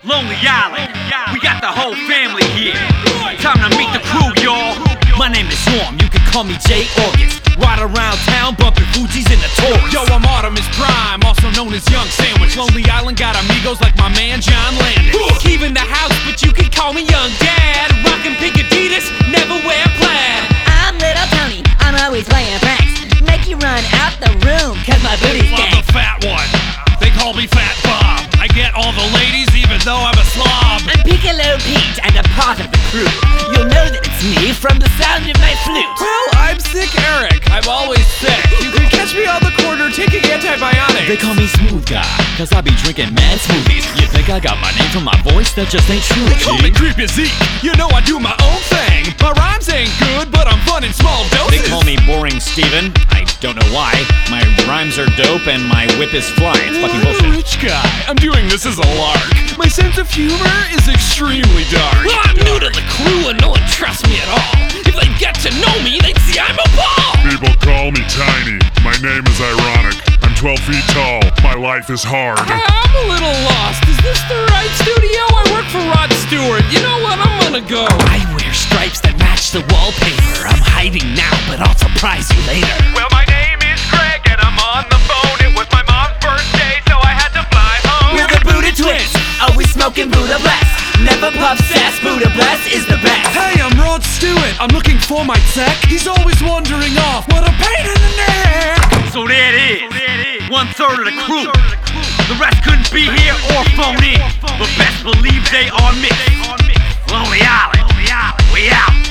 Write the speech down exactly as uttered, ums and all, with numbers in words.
Lonely Island, we got the whole family here. Time to meet the crew, y'all. My name is Norm, you can call me J. August. Ride around town, bumping Fuji's in the Taurus. Yo, I'm Artemis Prime, also known as Young Sandwich. Lonely Island got amigos like my man John Landis. Keeping the house, but you can call me Young Dad. Rockin' pink Adidas, never wear plaid. I'm Little Tony, I'm always playing pranks. Make you run out the room, cause my booty's I'm stank. the fat one, they call me Fat Bob. I get all the ladies even though I'm a slob. I'm Piccolo Pete and a part of the crew. You'll know that it's me from the sound of my flute. Well, I'm Sick Eric, I'm always sick. You can catch me on the corner taking antibiotics. They call me Smooth Guy, cause I be drinking mad smoothies. You think I got my name from my voice? That just ain't true, They call me Creepy Zeke, you know I do my own thing. My rhymes ain't good, but I'm fun in small doses. They call me Boring Steven, I don't know why. My rhymes are dope and my whip is fly. It's fucking I'm a bullshit. rich guy, I'm doing this as a lark. My sense of humor is extremely dark. Well, I'm new to the crew and no one trusts me at all. If they get to know me, they'd see I'm a ball. People call me tiny. My name is ironic. I'm twelve feet tall. My life is hard. I- I'm a little lost. Is this the right studio? I work for Rod Stewart. You know what? I'm gonna go. I wear stripes that match the wallpaper. I'm hiding now, but I'll surprise you later. Well, my name is Greg and I'm on the phone. It was my mom's birthday, so I had to fly home. We're the Buddha Twins, always smoking Buddha Blast. Never puff cess, Buddha Blast is the best. Hey, I'm Rod Stewart, I'm looking for my tech. He's always wandering off, what a pain in the neck. So there it is, one third of the crew. The rest couldn't be here or phone in, but best believe they are mixed. Lonely Island, we out.